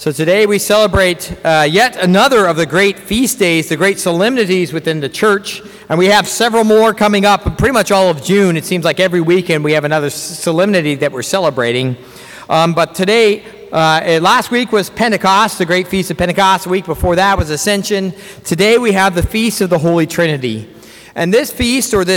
So today we celebrate yet another of the great feast days, the great solemnities within the church. And we have several more coming up, pretty much all of June. It seems like every weekend we have another solemnity that we're celebrating. But today, last week was Pentecost, the great feast of Pentecost. The week before that was Ascension. Today we have the Feast of the Holy Trinity. And this feast, or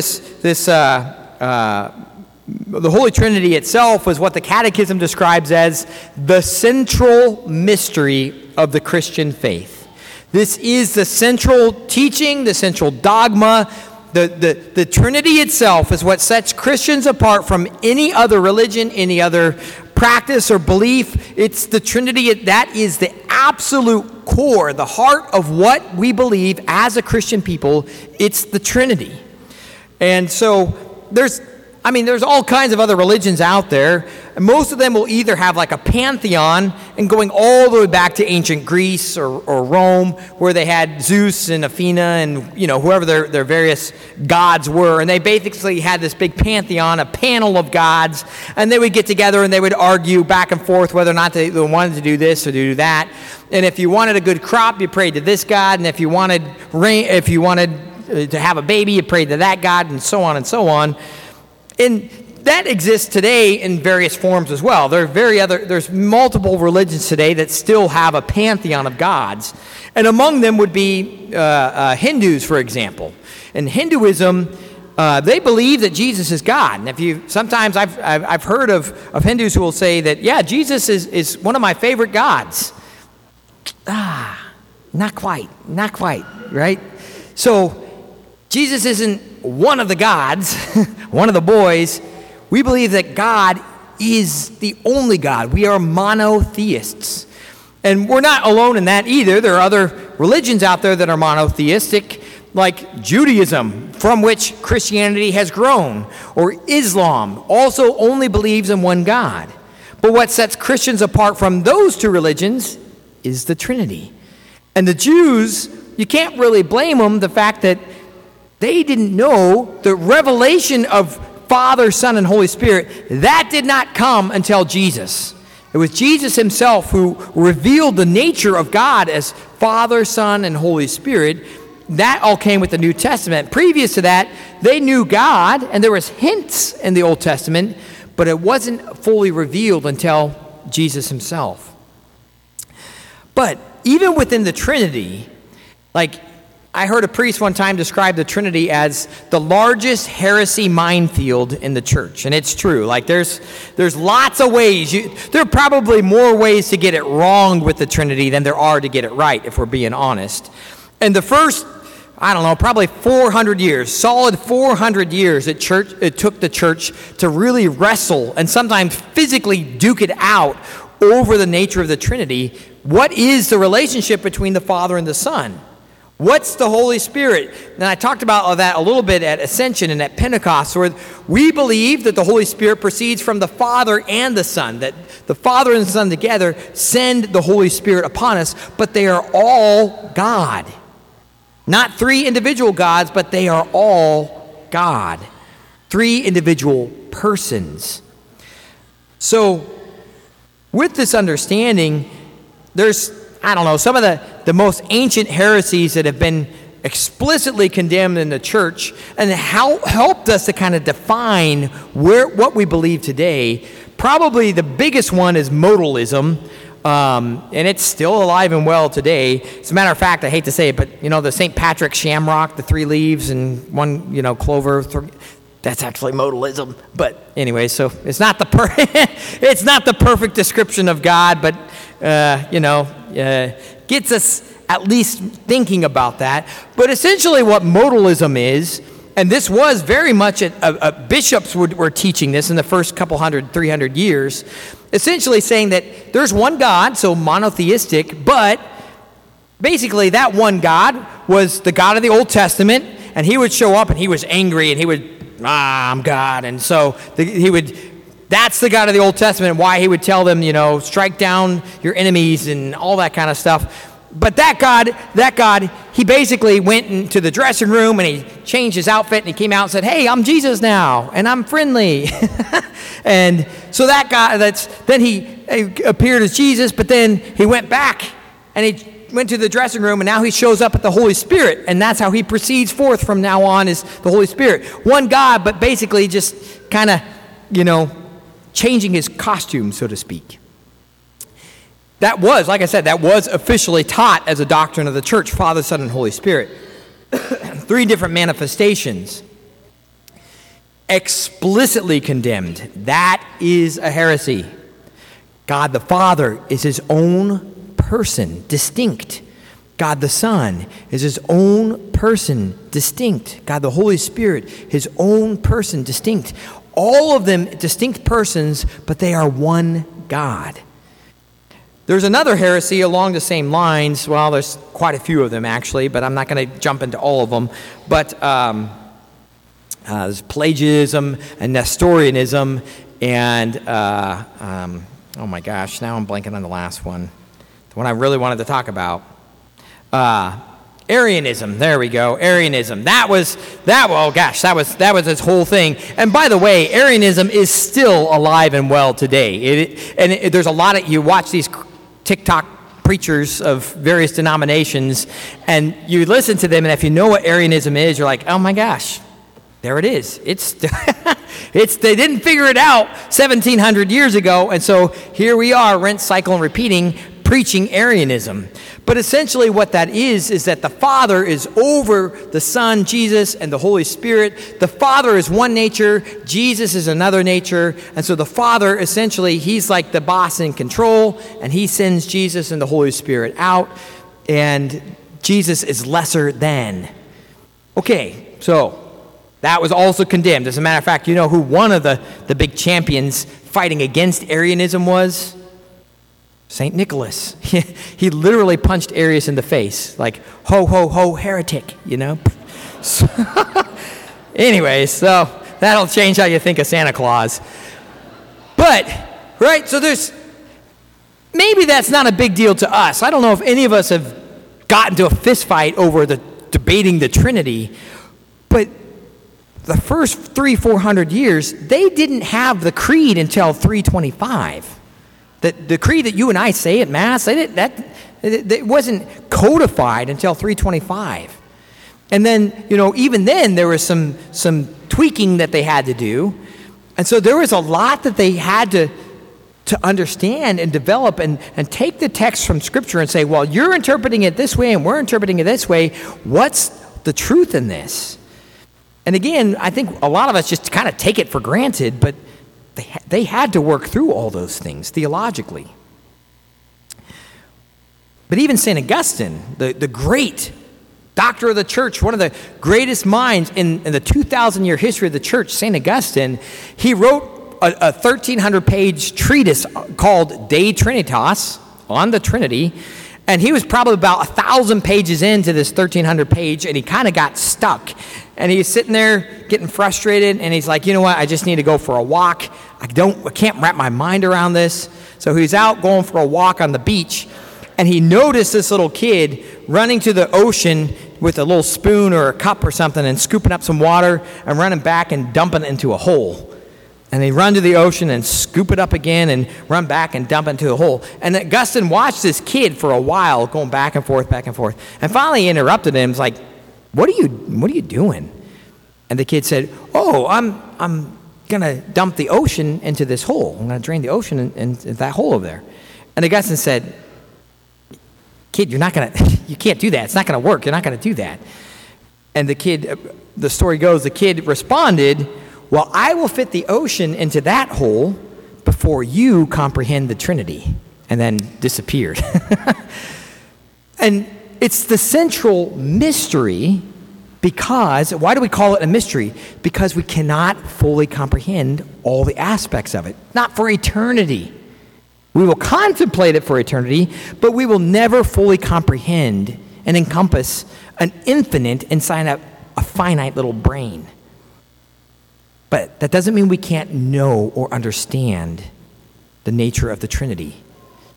the Holy Trinity itself, was what the Catechism describes as the central mystery of the Christian faith. This is the central teaching, the central dogma. The Trinity itself is what sets Christians apart from any other religion, any other practice or belief. It's the Trinity that is the absolute core, the heart of what we believe as a Christian people. It's the Trinity. And so there's all kinds of other religions out there. And most of them will either have like a pantheon, and going all the way back to ancient Greece or Rome, where they had Zeus and Athena and whoever their various gods were. And they basically had this big pantheon, a panel of gods, and they would get together and they would argue back and forth whether or not they wanted to do this or do that. And if you wanted a good crop, you prayed to this god, and if you wanted rain, if you wanted to have a baby, you prayed to that god, and so on and so on. And that exists today in various forms as well. There's multiple religions today that still have a pantheon of gods. And among them would be Hindus, for example. In Hinduism, they believe that Jesus is God. And sometimes I've heard of Hindus who will say that, yeah, Jesus is one of my favorite gods. Not quite, right? So Jesus isn't one of the gods, one of the boys. We believe that God is the only God. We are monotheists. And we're not alone in that either. There are other religions out there that are monotheistic, like Judaism, from which Christianity has grown, or Islam also only believes in one God. But what sets Christians apart from those two religions is the Trinity. And the Jews, you can't really blame them, the fact that they didn't know the revelation of Father, Son, and Holy Spirit. That did not come until Jesus. It was Jesus himself who revealed the nature of God as Father, Son, and Holy Spirit. That all came with the New Testament. Previous to that, they knew God, and there was hints in the Old Testament, but it wasn't fully revealed until Jesus himself. But even within the Trinity, I heard a priest one time describe the Trinity as the largest heresy minefield in the church, and it's true. There's lots of ways. There are probably more ways to get it wrong with the Trinity than there are to get it right, if we're being honest. And the first, probably 400 years, solid 400 years, it took the church to really wrestle and sometimes physically duke it out over the nature of the Trinity. What is the relationship between the Father and the Son? What's the Holy Spirit? And I talked about that a little bit at Ascension and at Pentecost, where we believe that the Holy Spirit proceeds from the Father and the Son, that the Father and the Son together send the Holy Spirit upon us, but they are all God. Not three individual gods, but they are all God. Three individual persons. So, with this understanding, there's some of the most ancient heresies that have been explicitly condemned in the church and helped us to kind of define what we believe today. Probably the biggest one is modalism, and it's still alive and well today. As a matter of fact, I hate to say it, but the St. Patrick shamrock, the 3 leaves and 1 clover, that's actually modalism. But anyway, so it's not the perfect description of God, but gets us at least thinking about that. But essentially what modalism is, and this was very much, bishops were teaching this in the first 300 years, essentially saying that there's one God, so monotheistic, but basically that one God was the God of the Old Testament, and he would show up and he was angry and he would, I'm God, and so that's the God of the Old Testament, why he would tell them, strike down your enemies and all that kind of stuff. But that God, he basically went into the dressing room and he changed his outfit and he came out and said, hey, I'm Jesus now, and I'm friendly. And so that guy, then he appeared as Jesus, but then he went back and he went to the dressing room, and now he shows up at the Holy Spirit, and that's how he proceeds forth from now on, is the Holy Spirit. One God, but basically just kind of, changing his costume, so to speak. That was, like I said, that was officially taught as a doctrine of the church, Father, Son, and Holy Spirit. 3 different manifestations. Explicitly condemned. That is a heresy. God the Father is his own person, distinct. God the Son is his own person, distinct. God the Holy Spirit, his own person, distinct. All of them distinct persons, but they are one God. There's another heresy along the same lines. Well, there's quite a few of them, actually, but I'm not going to jump into all of them. But there's Pelagianism and Nestorianism, and oh my gosh, now I'm blanking on the last one. The one I really wanted to talk about. Arianism. There we go. Arianism. That was its whole thing. And by the way, Arianism is still alive and well today. There's a lot of, you watch these TikTok preachers of various denominations, and you listen to them, and if you know what Arianism is, you're like, oh my gosh, there it is. It's they didn't figure it out 1,700 years ago, and so here we are, rinse, cycle, and repeating, preaching Arianism. But essentially what that is that the Father is over the Son, Jesus, and the Holy Spirit. The Father is one nature, Jesus is another nature, and so the Father, essentially, he's like the boss in control, and he sends Jesus and the Holy Spirit out, and Jesus is lesser than. Okay, so that was also condemned. As a matter of fact, you know who one of the big champions fighting against Arianism was? St. Nicholas. He literally punched Arius in the face, like, ho, ho, ho, heretic, So, anyway, so that'll change how you think of Santa Claus. But, right, so maybe that's not a big deal to us. I don't know if any of us have gotten to a fist fight over debating the Trinity, but the first 300-400 years, they didn't have the creed until 325. The creed that you and I say at Mass, it wasn't codified until 325. And then, even then, there was some tweaking that they had to do. And so there was a lot that they had to understand and develop and take the text from Scripture and say, well, you're interpreting it this way and we're interpreting it this way. What's the truth in this? And again, I think a lot of us just kind of take it for granted, but they had to work through all those things theologically. But even St. Augustine, the great doctor of the church, one of the greatest minds in the 2,000-year history of the church, St. Augustine, he wrote a 1,300-page treatise called De Trinitas, on the Trinity, and he was probably about 1,000 pages into this 1,300-page, and he kind of got stuck. And he's sitting there getting frustrated, and he's like, you know what, I just need to go for a walk. I can't wrap my mind around this. So he's out going for a walk on the beach, and he noticed this little kid running to the ocean with a little spoon or a cup or something and scooping up some water and running back and dumping it into a hole. And they run to the ocean and scoop it up again and run back and dump it into a hole. And Augustine watched this kid for a while going back and forth. And finally he interrupted him. He's like, what are you doing? And the kid said, oh, I'm going to dump the ocean into this hole. I'm going to drain the ocean into that hole over there. And Augustine said, kid, you can't do that. It's not going to work. You're not going to do that. And the story goes, the kid responded, well, I will fit the ocean into that hole before you comprehend the Trinity, and then disappeared. And it's the central mystery because, why do we call it a mystery? Because we cannot fully comprehend all the aspects of it. Not for eternity. We will contemplate it for eternity, but we will never fully comprehend and encompass an infinite inside a finite little brain. But that doesn't mean we can't know or understand the nature of the Trinity.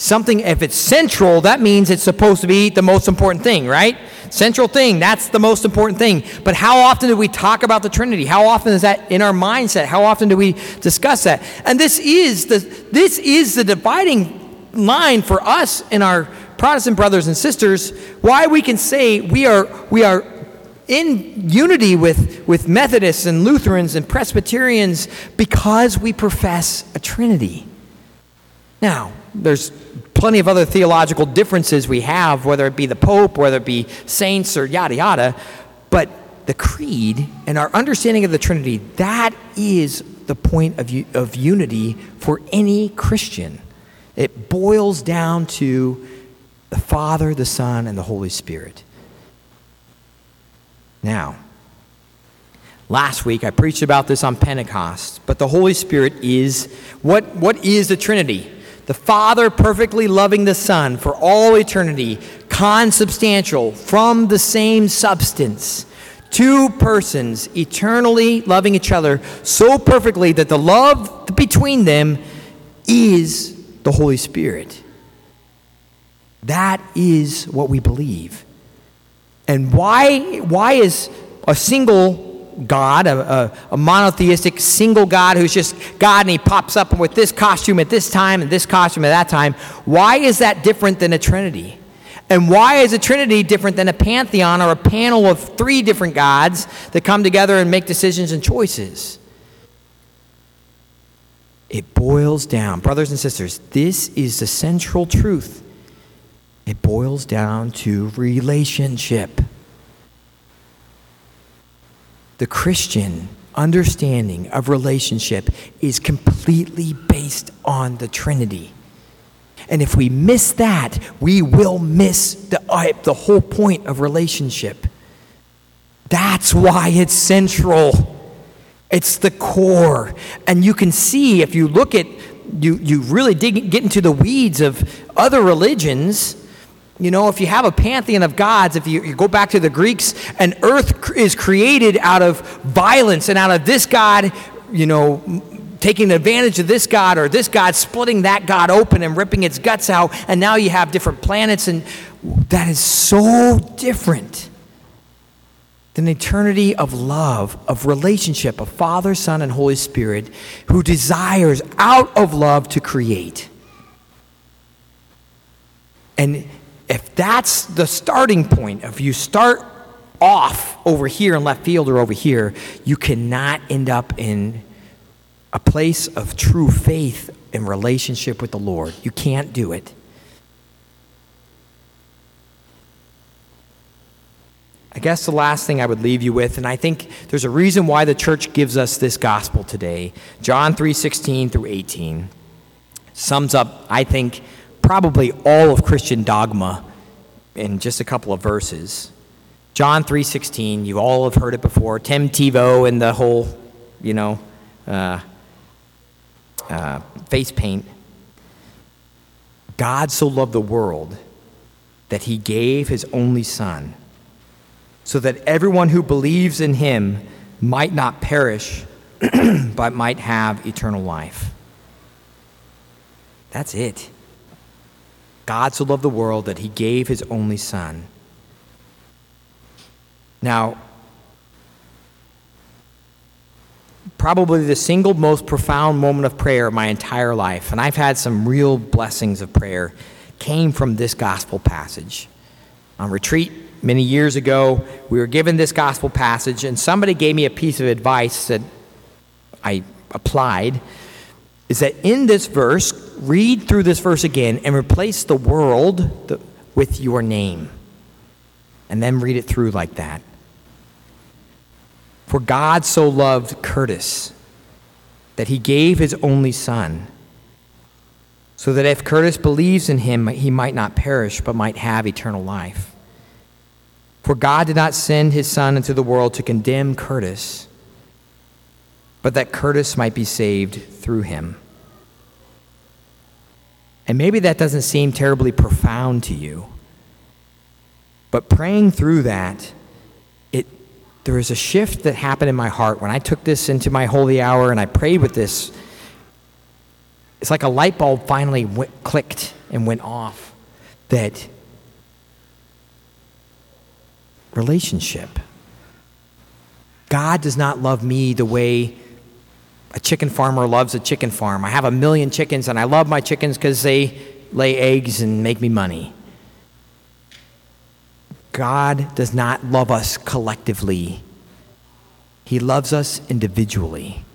Something, if it's central, that means it's supposed to be the most important thing, right? Central thing, that's the most important thing. But how often do we talk about the Trinity? How often is that in our mindset? How often do we discuss that? And this is the dividing line for us and our Protestant brothers and sisters, why we can say we are in unity with Methodists and Lutherans and Presbyterians, because we profess a Trinity. Now, there's plenty of other theological differences we have, whether it be the Pope, whether it be saints or yada yada, but the creed and our understanding of the Trinity, that is the point of unity for any Christian. It boils down to the Father, the Son, and the Holy Spirit. Now, last week I preached about this on Pentecost, but the Holy Spirit is, what is the Trinity? The Father perfectly loving the Son for all eternity, consubstantial, from the same substance. Two persons eternally loving each other so perfectly that the love between them is the Holy Spirit. That is what we believe. And why is a single God, a monotheistic single God who's just God and he pops up with this costume at this time and this costume at that time, why is that different than a Trinity? And why is a Trinity different than a pantheon or a panel of three different gods that come together and make decisions and choices? It boils down, brothers and sisters, this is the central truth. It boils down to relationship. The Christian understanding of relationship is completely based on the Trinity. And if we miss that, we will miss the whole point of relationship. That's why it's central. It's the core. And you can see, if you look at, you really get into the weeds of other religions. You know, if you have a pantheon of gods, if you go back to the Greeks, and earth is created out of violence and out of this god, taking advantage of this god, or this god splitting that god open and ripping its guts out, and now you have different planets, and that is so different than eternity of love, of relationship, of Father, Son, and Holy Spirit, who desires out of love to create. And if that's the starting point, if you start off over here in left field or over here, you cannot end up in a place of true faith and relationship with the Lord. You can't do it. I guess the last thing I would leave you with, and I think there's a reason why the church gives us this gospel today, John 3:16 through 18, sums up, I think, probably all of Christian dogma in just a couple of verses. John 3:16, you all have heard it before. Tim Tebow and the whole, face paint. God so loved the world that he gave his only Son, so that everyone who believes in him might not perish, but might have eternal life. That's it. God so loved the world that he gave his only Son. Now, probably the single most profound moment of prayer of my entire life, and I've had some real blessings of prayer, came from this gospel passage. On retreat many years ago, we were given this gospel passage, and somebody gave me a piece of advice that I applied, is that in this verse, read through this verse again and replace the world with your name. And then read it through like that. For God so loved Curtis that he gave his only Son, so that if Curtis believes in him, he might not perish, but might have eternal life. For God did not send his Son into the world to condemn Curtis, but that Curtis might be saved through him. And maybe that doesn't seem terribly profound to you, but praying through that, there was a shift that happened in my heart when I took this into my holy hour and I prayed with this. It's like a light bulb finally clicked and went off that relationship. God does not love me the way a chicken farmer loves a chicken farm. I have 1 million chickens, and I love my chickens because they lay eggs and make me money. God does not love us collectively. He loves us individually.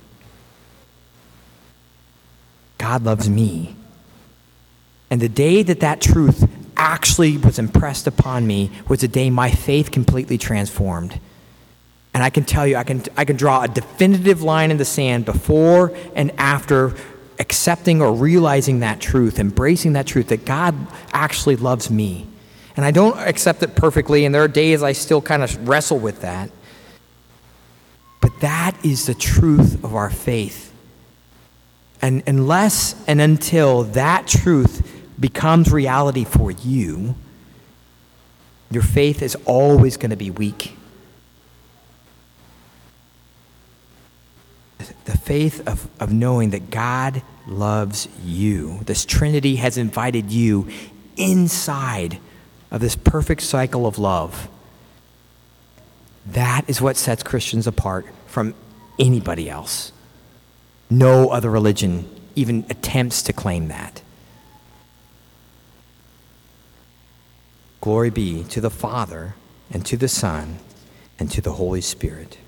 God loves me. And the day that truth actually was impressed upon me was the day my faith completely transformed. And I can tell you, I can draw a definitive line in the sand before and after accepting or realizing that truth, embracing that truth, that God actually loves me. And I don't accept it perfectly, and there are days I still kind of wrestle with that. But that is the truth of our faith. And unless and until that truth becomes reality for you, your faith is always going to be weak. The faith of knowing that God loves you. This Trinity has invited you inside of this perfect cycle of love. That is what sets Christians apart from anybody else. No other religion even attempts to claim that. Glory be to the Father, and to the Son, and to the Holy Spirit.